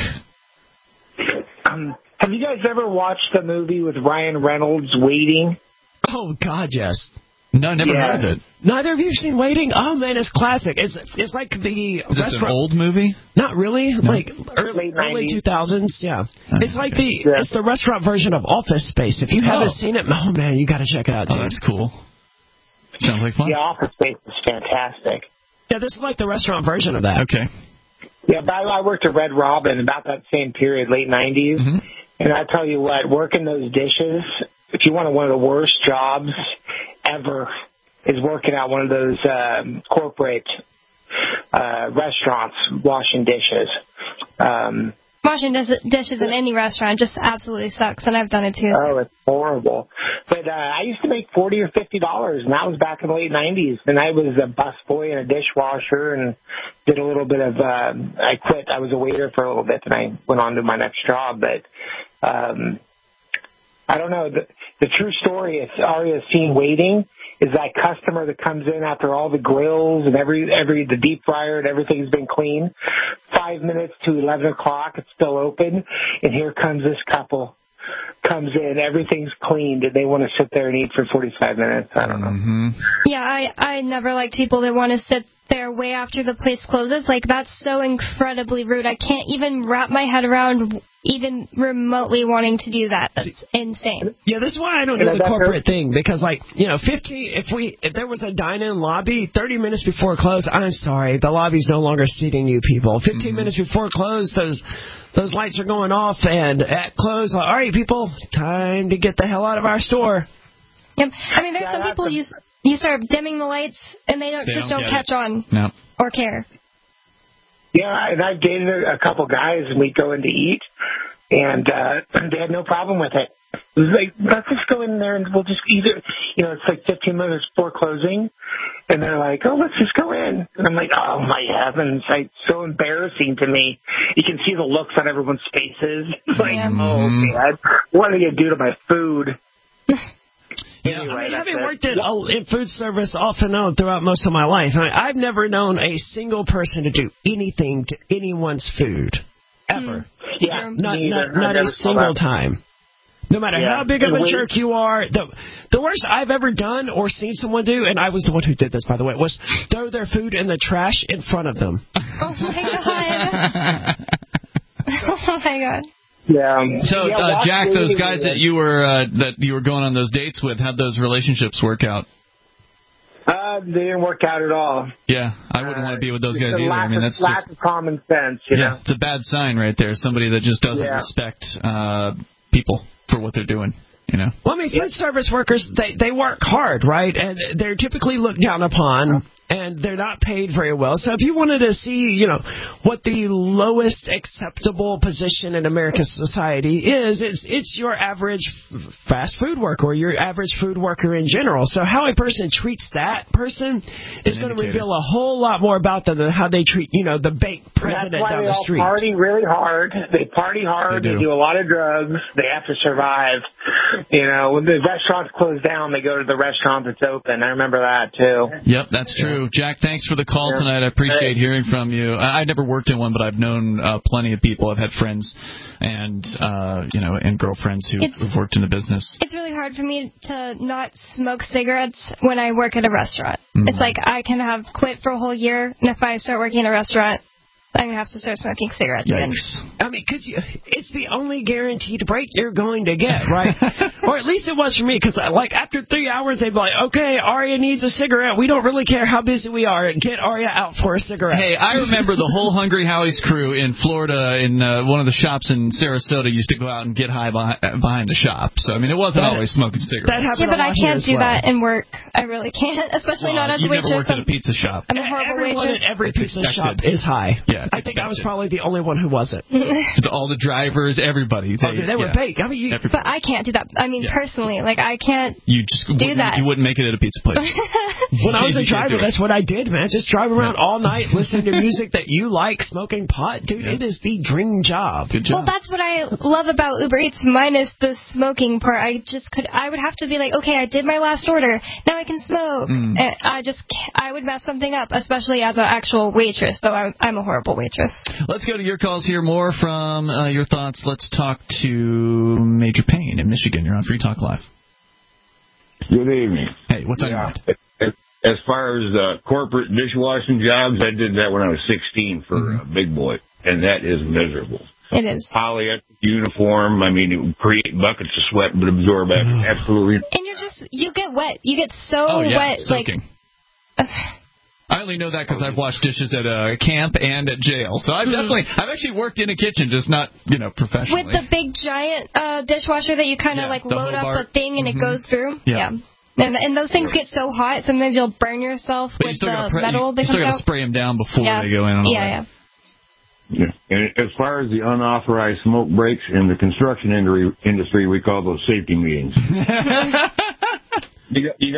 Um. Have you guys ever watched the movie with Ryan Reynolds, Waiting? Oh, God, yes. No, never yeah. heard of it. Neither of you have seen Waiting? Oh, man, it's classic. It's it's like the... Is this an old movie? Not really. No. Like early, early two thousands, yeah. Oh, it's like okay. the yeah. it's the restaurant version of Office Space. If you haven't oh. seen it, oh, man, you got to check it out, dude. Oh, that's cool. Sounds like fun. Yeah, Office Space is fantastic. Yeah, this is like the restaurant version of that. Okay. Yeah, but I worked at Red Robin about that same period, late nineties. Mm-hmm. And I tell you what, working those dishes, if you want one of the worst jobs ever, is working at one of those um, corporate uh, restaurants, washing dishes. Um, washing dis- dishes in any restaurant just absolutely sucks, and I've done it too. Oh, it's horrible. But uh, I used to make forty or fifty dollars, and that was back in the late nineties. And I was a busboy and a dishwasher, and did a little bit of. Uh, I quit. I was a waiter for a little bit, and I went on to my next job. But um, I don't know. The, the true story is Aria's seen Waiting. is that customer that comes in after all the grills and every every the deep fryer and everything's been cleaned. Five minutes to eleven o'clock, it's still open, and here comes this couple. Comes in, everything's cleaned, and they want to sit there and eat for forty-five minutes. I don't know. Mm-hmm. Yeah, I, I never like people that want to sit there way after the place closes. Like, that's so incredibly rude. I can't even wrap my head around even remotely wanting to do that. That's insane. Yeah, this is why I don't do the corporate thing, because, like, you know, fifteen, if we, if there was a dine-in lobby, thirty minutes before close, I'm sorry, the lobby's no longer seating you people. fifteen mm-hmm. minutes before close, those those lights are going off, and at close, like, all right, people, time to get the hell out of our store. Yep. I mean, there's yeah, some people a... you you start dimming the lights, and they don't they just don't, don't catch it. on no. or care. Yeah, and I've dated a, a couple guys, and we'd go in to eat, and uh, they had no problem with it. It was like, let's just go in there and we'll just either, you know, it's like fifteen minutes before closing, and they're like, oh, let's just go in. And I'm like, oh, my heavens, it's so embarrassing to me. You can see the looks on everyone's faces. It's like, yeah. oh, God, what are you do to my food? Yeah, anyway, I mean, having worked in, in food service off and on throughout most of my life, I mean, I've never known a single person to do anything to anyone's food, ever. Yeah, not not, not a single time. No matter yeah. how big of a we, jerk you are, the the worst I've ever done or seen someone do, and I was the one who did this, by the way, was throw their food in the trash in front of them. Oh, my God. Oh, my God. Yeah. So, yeah, uh, Jack, those guys that you were uh, that you were going on those dates with, how'd those relationships work out? Uh, they didn't work out at all. Yeah, I wouldn't uh, want to be with those guys either. I mean, that's lack just of common sense. You yeah, know? It's a bad sign right there. Somebody that just doesn't yeah. respect uh, people for what they're doing. You know. Well, I mean, food service workers, they, they work hard, right? And they're typically looked down upon, and they're not paid very well. So if you wanted to see, you know, what the lowest acceptable position in American society is, it's it's your average fast food worker or your average food worker in general. So how a person treats that person is going to reveal a whole lot more about them than how they treat, you know, the baked president down the street. That's why they all party really hard. They party hard. They do. they do a lot of drugs. They have to survive. You know, when the restaurants close down, they go to the restaurant that's open. I remember that, too. Yep, that's true. Jack, thanks for the call yeah. tonight. I appreciate hey. hearing from you. I, I've never worked in one, but I've known uh, plenty of people. I've had friends and, uh, you know, and girlfriends who, who've worked in the business. It's really hard for me to not smoke cigarettes when I work at a restaurant. Mm-hmm. It's like I can have quit for a whole year, and if I start working in a restaurant, I'm going to have to start smoking cigarettes again. I mean, because it's the only guaranteed break you're going to get, right? Or at least it was for me, because, like, after three hours, they'd be like, okay, Aria needs a cigarette. We don't really care how busy we are. Get Aria out for a cigarette. Hey, I remember the whole Hungry Howie's crew in Florida, in uh, one of the shops in Sarasota, used to go out and get high behind, behind the shop. So, I mean, it wasn't that, always smoking cigarettes. That happened yeah, but I can't do well. that in work. I really can't, especially well, not as a waitress. You never worked at a pizza shop. I'm a horrible Everyone waitress. At every it's pizza expected. shop is high. Yeah. I think I was probably the only one who wasn't. All the drivers, everybody. They, oh, dude, they were yeah. baked. I mean, you, but I can't do that. I mean, yeah. personally, like, I can't you just do that. You wouldn't make it at a pizza place. When I was a driver, that's what I did, man. Just drive around yeah. all night, listening to music that you like, smoking pot. Dude, yeah. it is the dream job. Good job. Well, that's what I love about Uber Eats, minus the smoking part. I just could, I would have to be like, okay, I did my last order. Now I can smoke. Mm. And I just, I would mess something up, especially as an actual waitress, though I'm, I'm a horrible waitress. Let's go to your calls here. More from uh, your thoughts. Let's talk to Major Payne in Michigan. You're on Free Talk Live. Good evening. Hey, what's on yeah. your mind? As, as far as uh, corporate dishwashing jobs, I did that when I was sixteen for mm-hmm. a big boy, and that is miserable. It is. Polyester uniform. I mean, it would create buckets of sweat, but absorb mm. absolutely. And you're just, you get wet. You get so oh, yeah, wet. Soaking. Like. I only know that because I've washed dishes at a camp and at jail. So I've mm-hmm. definitely, I've actually worked in a kitchen, just not, you know, professionally. With the big giant uh, dishwasher that you kind of yeah, like load Hobart. up a thing and mm-hmm. it goes through. Yeah. yeah. And, and those things get so hot, sometimes you'll burn yourself but with you the pre- metal. You, you still got to spray them down before yeah. they go in. And all yeah, that. yeah. Yeah. And as far as the unauthorized smoke breaks in the construction industry, we call those safety meetings. You got, you got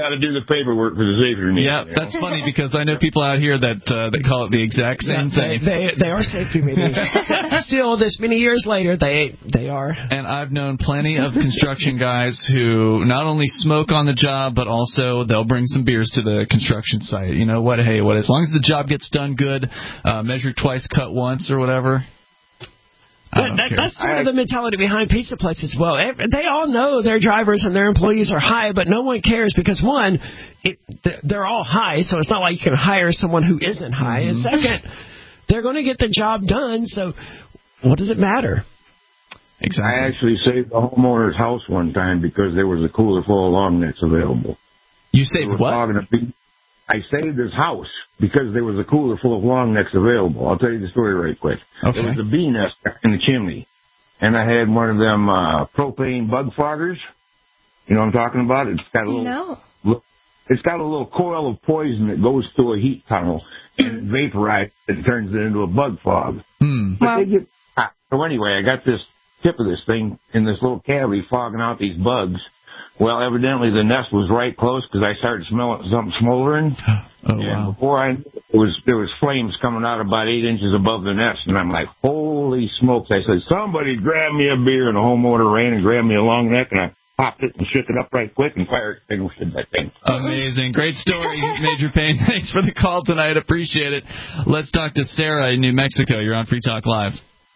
got to do the paperwork for the safety meter. Yeah, that's funny because I know people out here that uh, they call it the exact same yeah, thing. They, they, they are safety meters. Still, this many years later, they they are. And I've known plenty of construction guys who not only smoke on the job, but also they'll bring some beers to the construction site. You know what? Hey, what? As long as the job gets done good, uh, measure twice, cut once, or whatever. That, that, that's sort of the mentality behind pizza places as well. They all know their drivers and their employees are high, but no one cares because, one, it, they're all high, so it's not like you can hire someone who isn't high. Mm-hmm. And second, they're going to get the job done, so what does it matter? Exactly. I actually saved the homeowner's house one time because there was a cooler full of long necks available. You saved what? I saved his house because there was a cooler full of long necks available. I'll tell you the story right quick. Okay. There was a bee nest in the chimney, and I had one of them uh, propane bug foggers. You know what I'm talking about? It's got a little, no. little, it's got a little coil of poison that goes through a heat tunnel and vaporizes it and turns it into a bug fog. Hmm. But Wow. they get hot. So anyway, I got this tip of this thing in this little cavity fogging out these bugs. Well, evidently the nest was right close because I started smelling something smoldering. Oh, and wow. before I knew it, was there was flames coming out about eight inches above the nest, and I'm like, holy smokes! I said, somebody grab me a beer, and the homeowner ran and grabbed me a long neck, and I popped it and shook it up right quick and fire extinguished that thing. Amazing. Great story, Major Payne. Thanks for the call tonight. Appreciate it. Let's talk to Sarah in New Mexico. You're on Free Talk Live.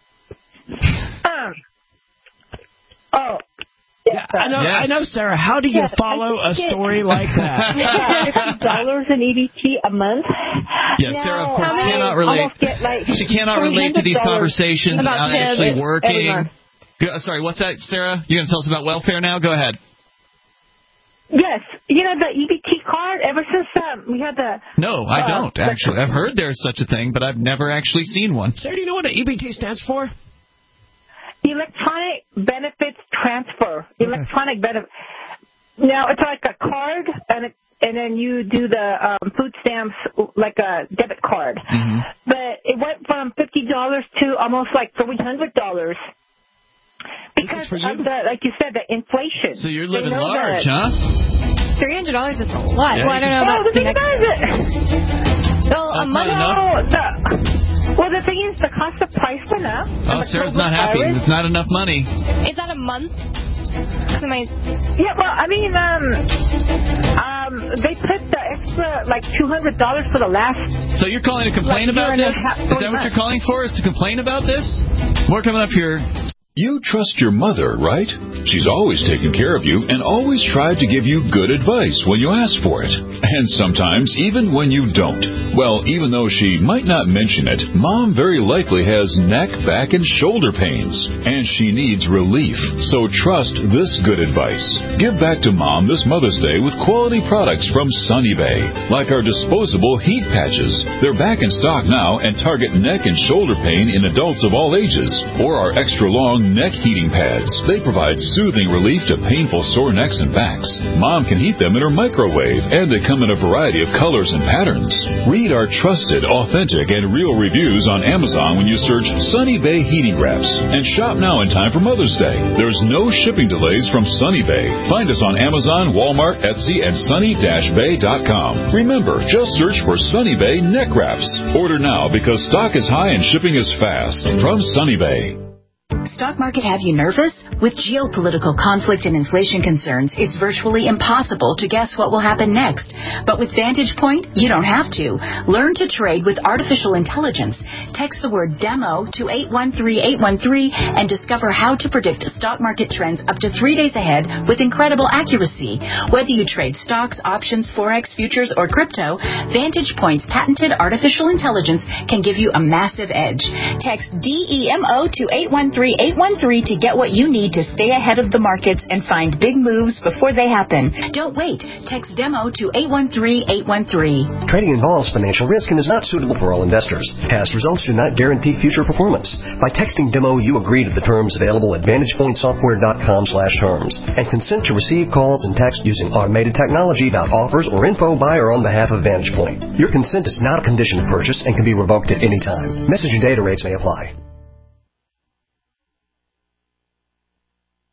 Um, oh. Yeah, I know, yes. I know, Sarah. How do you yes, follow a story like that? fifty dollars in E B T a month. Yeah, now, Sarah, of course, I cannot relate. Get like she cannot relate to these conversations about without actually kids working. Go, sorry, what's that, Sarah? You're going to tell us about welfare now? Go ahead. Yes, you know the E B T card. Ever since um, we had the no, I uh, don't actually. I've heard there's such a thing, but I've never actually seen one. Sarah, do you know what an E B T stands for? Electronic Benefits Transfer. Okay. Electronic benefit. Now it's like a card, and it, and then you do the um, food stamps like a debit card. Mm-hmm. But it went from fifty dollars to almost like three hundred dollars because of the, like you said, the inflation. So you're living large, huh? Three hundred dollars is a lot. Yeah, well, I don't know well, about the the next. Well, a That's month. not enough. The, well, the thing is, the cost of price went up. Oh, Sarah's not happy. It's not enough money. Is that a month? So my... Yeah, well, I mean, um, um, they put the extra like two hundred dollars for the last. So you're calling to complain like, about this? Half, is that what you're calling for? Is to complain about this? More coming up here. You trust your mother, right? She's always taken care of you and always tried to give you good advice when you ask for it. And sometimes even when you don't. Well, even though she might not mention it, Mom very likely has neck, back, and shoulder pains. And she needs relief. So trust this good advice. Give back to Mom this Mother's Day with quality products from Sunny Bay. Like our disposable heat patches. They're back in stock now and target neck and shoulder pain in adults of all ages. Or our extra long neck heating pads. They provide soothing relief to painful sore necks and backs. Mom can heat them in her microwave, and they come in a variety of colors and patterns. Read our trusted, authentic, and real reviews on Amazon when you search Sunny Bay Heating Wraps. And shop now in time for Mother's Day. There's no shipping delays from Sunny Bay. Find us on Amazon, Walmart, Etsy, and sunny dash bay dot com. Remember, just search for Sunny Bay Neck Wraps. Order now because stock is high and shipping is fast. From Sunny Bay. Stock market have you nervous? With geopolitical conflict and inflation concerns, it's virtually impossible to guess what will happen next. But with Vantage Point, you don't have to. Learn to trade with artificial intelligence. Text the word DEMO to eight one three eight one three and discover how to predict stock market trends up to three days ahead with incredible accuracy. Whether you trade stocks, options, forex, futures, or crypto, Vantage Point's patented artificial intelligence can give you a massive edge. Text DEMO to eight one three eight one three to get what you need to stay ahead of the markets and find big moves before they happen. Don't wait. Text DEMO to eight one three eight one three. Trading involves financial risk and is not suitable for all investors. Past results do not guarantee future performance. By texting DEMO, you agree to the terms available at vantage point software dot com slash terms and consent to receive calls and text using automated technology about offers or info by or on behalf of Vantage Point. Your consent is not a condition of purchase and can be revoked at any time. Message and data rates may apply.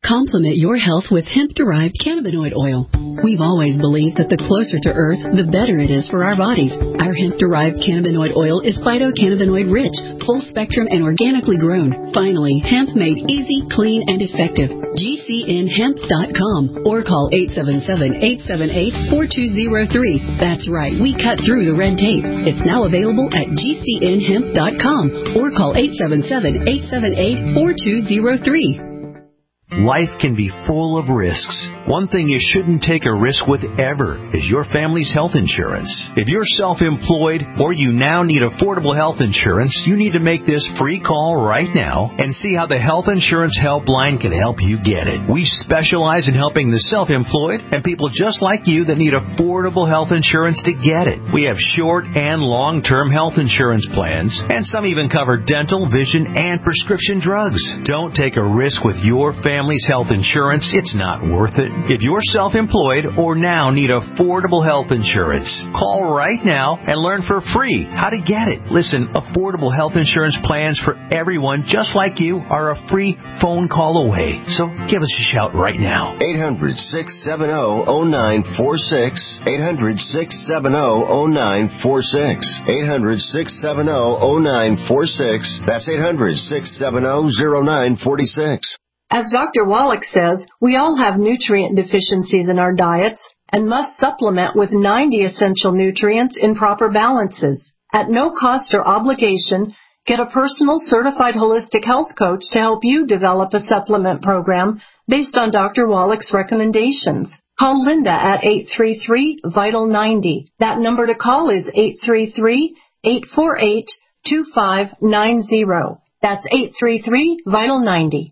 Complement your health with hemp-derived cannabinoid oil. We've always believed that the closer to Earth, the better it is for our bodies. Our hemp-derived cannabinoid oil is phytocannabinoid rich, full spectrum, and organically grown. Finally, hemp made easy, clean, and effective. G C N hemp dot com or call eight seven seven, eight seven eight, four two zero three. That's right, we cut through the red tape. It's now available at G C N hemp dot com or call eight seven seven, eight seven eight, four two zero three. Life can be full of risks. One thing you shouldn't take a risk with ever is your family's health insurance. If you're self-employed or you now need affordable health insurance, you need to make this free call right now and see how the Health Insurance Helpline can help you get it. We specialize in helping the self-employed and people just like you that need affordable health insurance to get it. We have short and long-term health insurance plans, and some even cover dental, vision, and prescription drugs. Don't take a risk with your family. Family's health insurance, it's not worth it. If you're self-employed or now need affordable health insurance, call right now and learn for free how to get it. Listen, affordable health insurance plans for everyone just like you are a free phone call away. So give us a shout right now. eight hundred, six seven zero, zero nine four six. eight hundred, six seven zero, zero nine four six. eight hundred, six seven zero, zero nine four six. That's eight hundred, six seven zero, zero nine four six. As Doctor Wallach says, we all have nutrient deficiencies in our diets and must supplement with ninety essential nutrients in proper balances. At no cost or obligation, get a personal certified holistic health coach to help you develop a supplement program based on Doctor Wallach's recommendations. Call Linda at eight three three, vital ninety. That number to call is eight three three, eight four eight, two five nine zero. That's eight three three, vital ninety.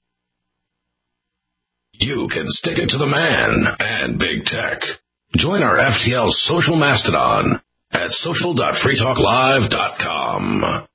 You can stick it to the man and big tech. Join our F T L social mastodon at social dot free talk live dot com.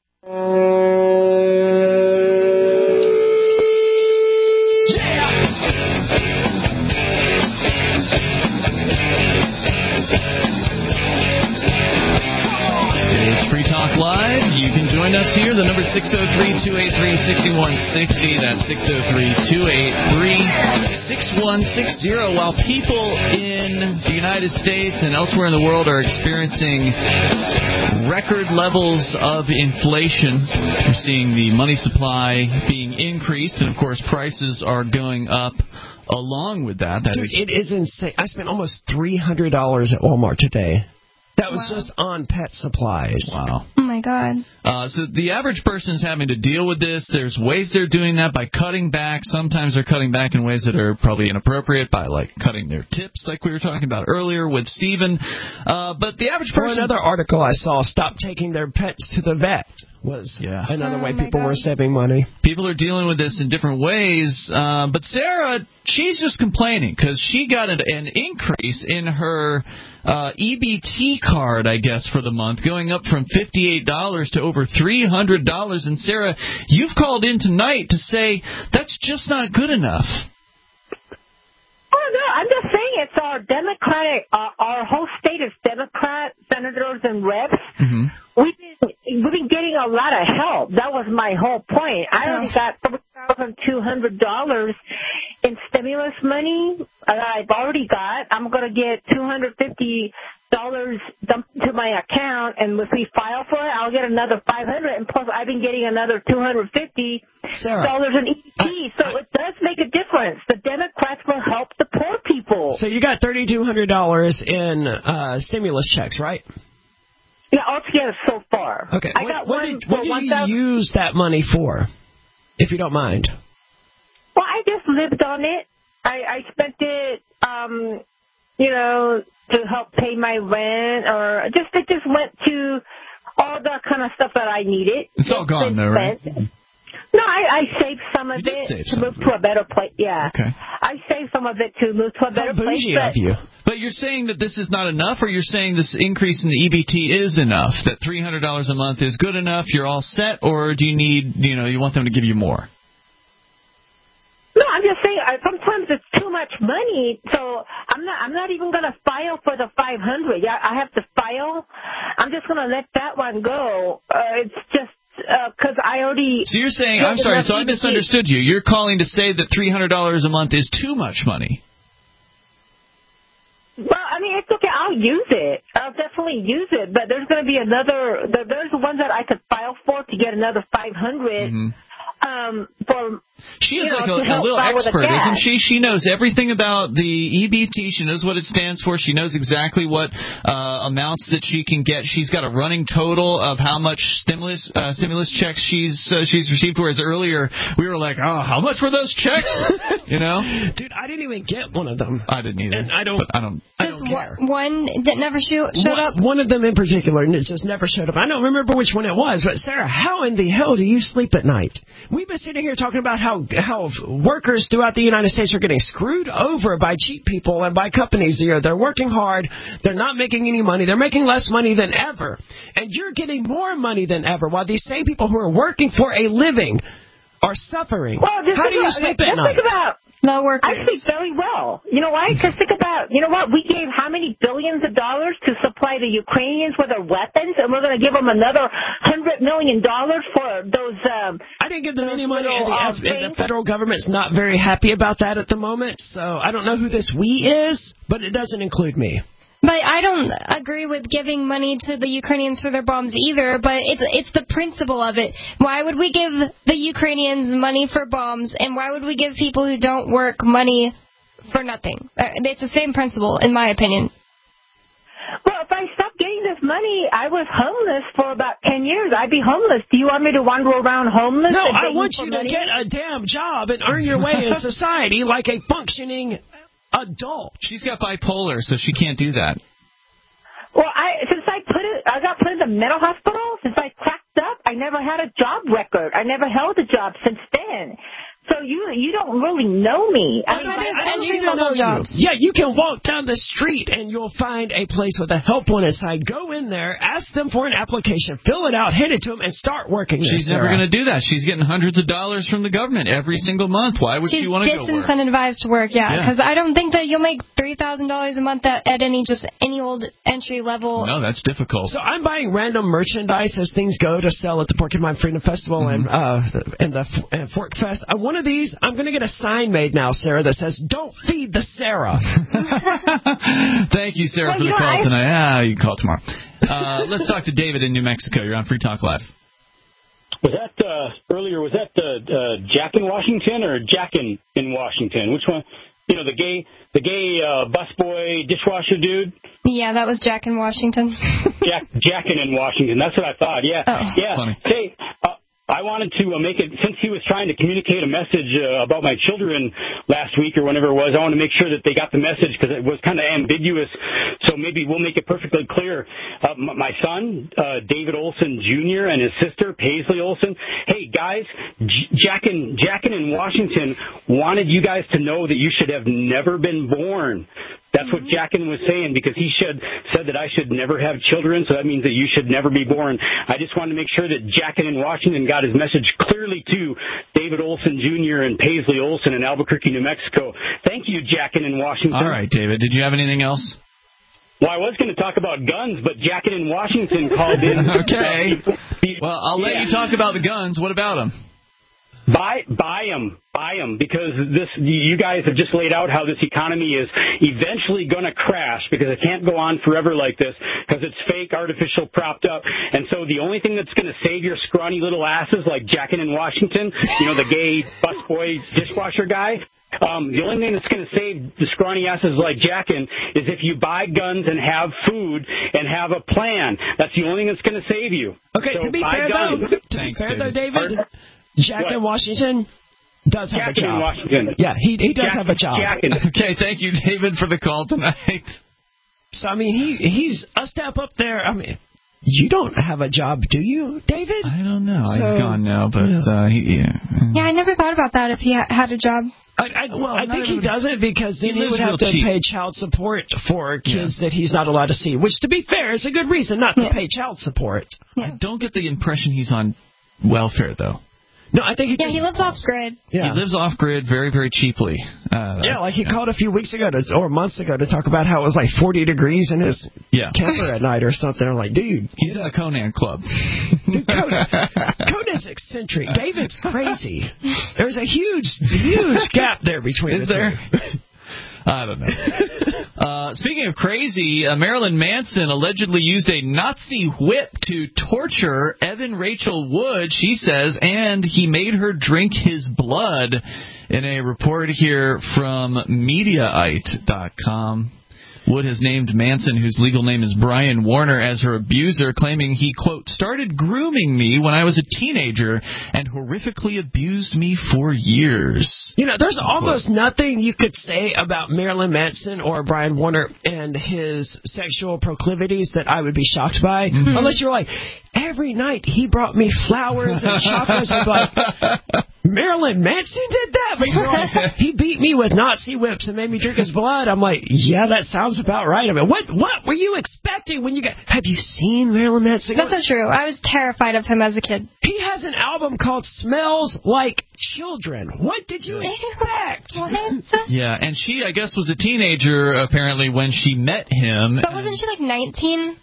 It's Free Talk Live. You can join us here. The number is six oh three, two eight three, six one six oh. That's six oh three, two eight three, six one six oh. While people in the United States and elsewhere in the world are experiencing record levels of inflation, we're seeing the money supply being increased, and, of course, prices are going up along with that. that Dude, is- it is insane. I spent almost three hundred dollars at Walmart today. That was wow. just on pet supplies. Wow. Oh, my God. Uh, so the average person is having to deal with this. There's ways they're doing that by cutting back. Sometimes they're cutting back in ways that are probably inappropriate by, like, cutting their tips, like we were talking about earlier with Stephen. Uh, but the average person... Or another article I saw, stop taking their pets to the vet. Was yeah. another oh way people were saving money. People are dealing with this in different ways. Uh, but Sarah, she's just complaining because she got an, an increase in her uh, E B T card, I guess, for the month, going up from fifty-eight dollars to over three hundred dollars. And Sarah, you've called in tonight to say that's just not good enough. Oh, no, I'm just saying it's our Democratic, uh, our whole state is Democrat senators and reps. Mm-hmm. We've been, we've been getting a lot of help. That was my whole point. I already got three thousand two hundred dollars in stimulus money that I've already got. I'm going to get two hundred fifty dollars dumped into my account, and if we file for it, I'll get another five hundred dollars, and plus I've been getting another two hundred fifty dollars in E B T. So it does make a difference. The Democrats will help the poor people. So you got three thousand two hundred dollars in uh, stimulus checks, right? Yeah, altogether so far. Okay. I what, got what one did, what for did you use that money for, if you don't mind? Well, I just lived on it. I, I spent it, um, you know, to help pay my rent, or just it just went to all the kind of stuff that I needed. It's all gone, though, right? No, I, I saved some of you did it save to some move to a better place. Yeah. Okay. I saved some of it to move to a better How place. bougie But, of you. But you're saying that this is not enough, or you're saying this increase in the E B T is enough, that three hundred dollars a month is good enough, you're all set, or do you need, you know, you want them to give you more? No, I'm just saying. I, sometimes it's too much money, so I'm not. I'm not even going to file for the five hundred. Yeah, I have to file. I'm just going to let that one go. Uh, it's just because uh, I already. So you're saying, I'm sorry, so I misunderstood you. You're calling to say that three hundred dollars a month is too much money. Well, I mean, it's okay. I'll use it. I'll definitely use it. But there's going to be another. There's the ones that I could file for to get another five hundred. Mm-hmm. Um, for, she is like know, a, a little expert, isn't she? She knows everything about the E B T. She knows what it stands for. She knows exactly what uh, amounts that she can get. She's got a running total of how much stimulus uh, stimulus checks she's uh, she's received. Whereas earlier we were like, oh, how much were those checks? You know, dude, I didn't even get one of them. I didn't either. And I don't. I don't. I don't care. One that never show, showed one, up. One of them in particular just never showed up. I don't remember which one it was. But Sarah, how in the hell do you sleep at night? We've been sitting here talking about how how workers throughout the United States are getting screwed over by cheap people and by companies here. They're working hard. They're not making any money. They're making less money than ever. And you're getting more money than ever while these same people who are working for a living are suffering. Well, how do you about, sleep just at night? Think about, Low workers. I sleep very well. You know why? Because think about, you know what? We gave how many billions of dollars to supply the Ukrainians with their weapons, and we're going to give them another hundred million dollars for those. Um, I didn't give them any money, and the, uh, and the federal government's not very happy about that at the moment. So I don't know who this we is, but it doesn't include me. But I don't agree with giving money to the Ukrainians for their bombs either, but it's it's the principle of it. Why would we give the Ukrainians money for bombs, and why would we give people who don't work money for nothing? It's the same principle, in my opinion. Well, if I stopped getting this money, I was homeless for about ten years. I'd be homeless. Do you want me to wander around homeless? No, and I want you money? to get a damn job and earn your way in society like a functioning adult. She's got bipolar, so she can't do that. Well, I since I put it, I got put in the mental hospital. Since I cracked up, I never had a job record. I never held a job since then. So you you don't really know me. That's I mean, why there's I don't entry even level know jobs. you. Yeah, you can walk down the street and you'll find a place with a help one inside. Go in there, ask them for an application, fill it out, hand it to them, and start working. She's there, never going to do that. She's getting hundreds of dollars from the government every single month. Why would She's she want to go work? She's disincentivized to work, yeah. Because yeah. I don't think that you'll make three thousand dollars a month at, at any just any old entry level. No, that's difficult. So I'm buying random merchandise as things go to sell at the Porcupine Freedom Festival mm-hmm. and uh, and the and Fork Fest. Uh, one of these, I'm going to get a sign made now, Sarah, that says, "Don't feed the Sarah." Thank you, Sarah, well, for the call I... tonight. Ah, you can call tomorrow. Uh, let's talk to David in New Mexico. You're on Free Talk Live. Was that uh, earlier? Was that uh, uh, Jack in Washington or Jackin in Washington? Which one? You know, the gay, the gay uh, busboy dishwasher dude. Yeah, that was Jack in Washington. Jack, Jackin in Washington. That's what I thought. Yeah, oh. yeah. Funny. Hey. Uh, I wanted to make it, since he was trying to communicate a message uh, about my children last week or whenever it was, I want to make sure that they got the message because it was kind of ambiguous. So maybe we'll make it perfectly clear. Uh, my son, uh, David Olson Junior and his sister, Paisley Olson. Hey, guys, J- Jackin, Jackin in Washington wanted you guys to know that you should have never been born. That's what Jackin was saying because he should said that I should never have children, so that means that you should never be born. I just wanted to make sure that Jackin in Washington got his message clearly to David Olson Junior and Paisley Olson in Albuquerque, New Mexico. Thank you, Jackin in Washington. All right, David. Did you have anything else? Well, I was going to talk about guns, but Jackin in Washington called in. Okay. Well, I'll let yeah. you talk about the guns. What about them? Buy, buy them, buy them, because this, you guys have just laid out how this economy is eventually going to crash because it can't go on forever like this because it's fake, artificial, propped up. And so the only thing that's going to save your scrawny little asses like Jackin in Washington, you know, the gay busboy dishwasher guy, Um, the only thing that's going to save the scrawny asses like Jackin is if you buy guns and have food and have a plan. That's the only thing that's going to save you. Okay, so to be fair, guns. though, to Thanks, be fair David. though, David, Pardon? Jack What? in Washington does have Jackin a job. in Washington. Yeah, he he does Jack, have a job. Jackin. Okay, thank you, David, for the call tonight. So, I mean, he he's a step up there. I mean, you don't have a job, do you, David? I don't know. So, He's gone now, but yeah. Uh, he, yeah. Yeah, I never thought about that if he ha- had a job. I, I, well, I think he doesn't because then he, he would have to cheap. pay child support for kids yeah. that he's not allowed to see, which, to be fair, is a good reason not to yeah. pay child support. Yeah. I don't get the impression he's on welfare, though. No, I think he Yeah, just, he lives off grid. Yeah. He lives off grid very, very cheaply. Uh, yeah, like he called a few weeks ago to, or months ago to talk about how it was like forty degrees in his yeah. camper at night or something. I'm like, dude. He's in a Conan club. Dude, Conan, Conan's eccentric. David's crazy. There's a huge, huge gap there between Is the there? two. I don't know. Uh, speaking of crazy, uh, Marilyn Manson allegedly used a Nazi whip to torture Evan Rachel Wood, she says, and he made her drink his blood in a report here from Mediaite dot com. Wood has named Manson, whose legal name is Brian Warner, as her abuser, claiming he, quote, started grooming me when I was a teenager and horrifically abused me for years. You know, there's almost nothing you could say about Marilyn Manson or Brian Warner and his sexual proclivities that I would be shocked by, mm-hmm. unless you're like, every night he brought me flowers and chocolates. I'm like, Marilyn Manson did that? But you're like, he beat me with Nazi whips and made me drink his blood. I'm like, yeah, that sounds about right. I mean, what what were you expecting when you got... Have you seen Marilyn Manson? That's not true. I was terrified of him as a kid. He has an album called Smells Like Children. What did you expect? Yeah, and she, I guess, was a teenager, apparently, when she met him. But wasn't she like nineteen?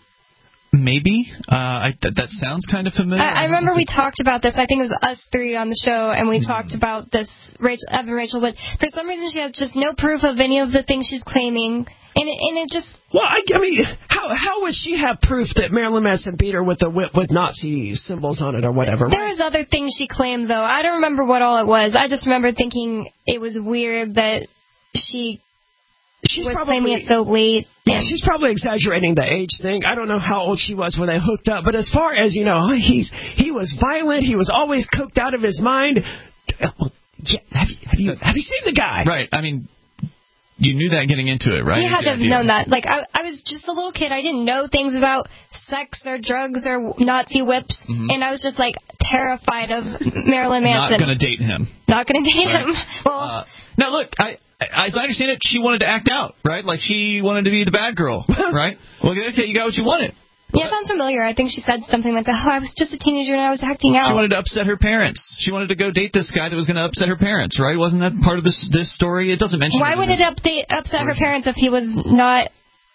Maybe. Uh, I, th- that sounds kind of familiar. I, I remember we talked about this. I think it was us three on the show, and we mm. talked about this, Rachel, Evan Rachel Wood. For some reason, she has just no proof of any of the things she's claiming, and it, and it just... Well, I, I mean, how how would she have proof that Marilyn Manson beat her with a whip with Nazi symbols on it or whatever? There was other things she claimed, though. I don't remember what all it was. I just remember thinking it was weird that she... She's was probably, claiming it so late. Yeah, she's probably exaggerating the age thing. I don't know how old she was when they hooked up, but as far as, you know, he's he was violent, he was always coked out of his mind. Yeah, have, you, have, you, have you seen the guy? Right, I mean... You knew that getting into it, right? You had to have known that. Like, I, I was just a little kid. I didn't know things about sex or drugs or Nazi whips. Mm-hmm. And I was just, like, terrified of Marilyn Manson. Not going to date him. Not going to date right. him. Well, uh, now, look, I, as I understand it, she wanted to act out, right? Like, she wanted to be the bad girl, right? Well, okay, you got what you wanted. Yeah, it sounds familiar. I think she said something like that. Oh, I was just a teenager and I was acting out. She wanted to upset her parents. She wanted to go date this guy that was going to upset her parents, right? Wasn't that part of this this story? It doesn't mention. Why it would it update, upset her parents if he was not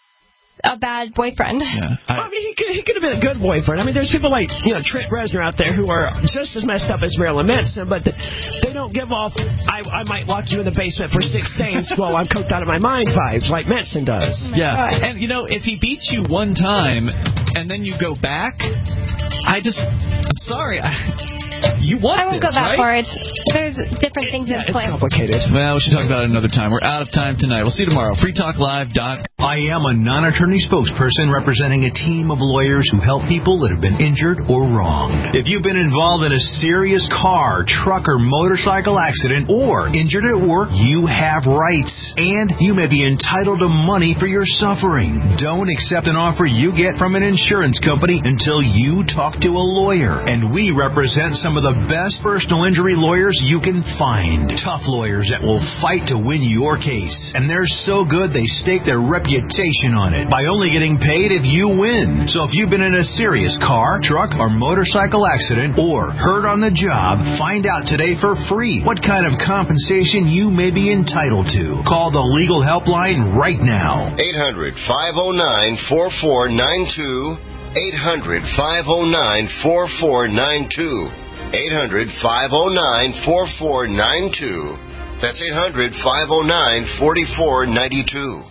a bad boyfriend? Yeah, I, I mean, he could, he could have been a good boyfriend. I mean, there's people like, you know, Trent Reznor out there who are just as messed up as Marilyn Manson, but they don't give off, I, I might lock you in the basement for six days while I'm coked out of my mind vibes like Manson does. Oh yeah, God. And, you know, if he beats you one time and then you go back, I just, I'm sorry, I... You want I won't this, go that right? far. It's, there's different things yeah, in play. It's complicated. Well, we should talk about it another time. We're out of time tonight. We'll see you tomorrow. free talk live dot com. I am a non-attorney spokesperson representing a team of lawyers who help people that have been injured or wronged. If you've been involved in a serious car, truck, or motorcycle accident or injured at work, you have rights. And you may be entitled to money for your suffering. Don't accept an offer you get from an insurance company until you talk to a lawyer. And we represent some of the best personal injury lawyers you can find. Tough lawyers that will fight to win your case. And they're so good they stake their reputation on it by only getting paid if you win. So if you've been in a serious car, truck, or motorcycle accident or hurt on the job, find out today for free what kind of compensation you may be entitled to. Call the legal helpline right now. eight hundred, five oh nine, four four nine two. eight hundred, five oh nine, four four nine two. eight hundred, five oh nine, four four nine two. That's eight hundred, five oh nine, four four nine two.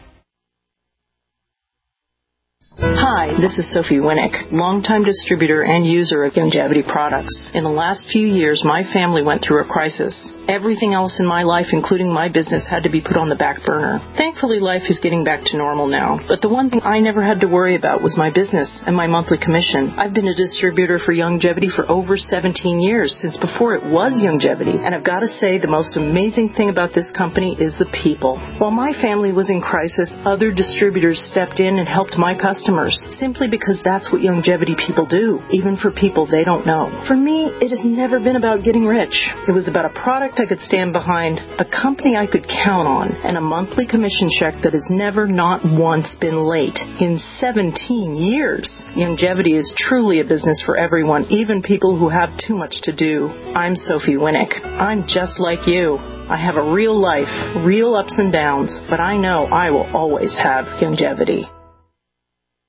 Hi, this is Sophie Winnick, longtime distributor and user of Youngevity products. In the last few years, my family went through a crisis. Everything else in my life, including my business, had to be put on the back burner. Thankfully, life is getting back to normal now. But the one thing I never had to worry about was my business and my monthly commission. I've been a distributor for Youngevity for over seventeen years, since before it was Youngevity. And I've got to say, the most amazing thing about this company is the people. While my family was in crisis, other distributors stepped in and helped my customers, simply because that's what Youngevity people do, even for people they don't know. For me, it has never been about getting rich. It was about a product product I could stand behind, a company I could count on, and a monthly commission check that has never not once been late in seventeen years. Youngevity is truly a business for everyone, even people who have too much to do. I'm Sophie Winnick. I'm just like you. I have a real life, real ups and downs, but I know I will always have Youngevity.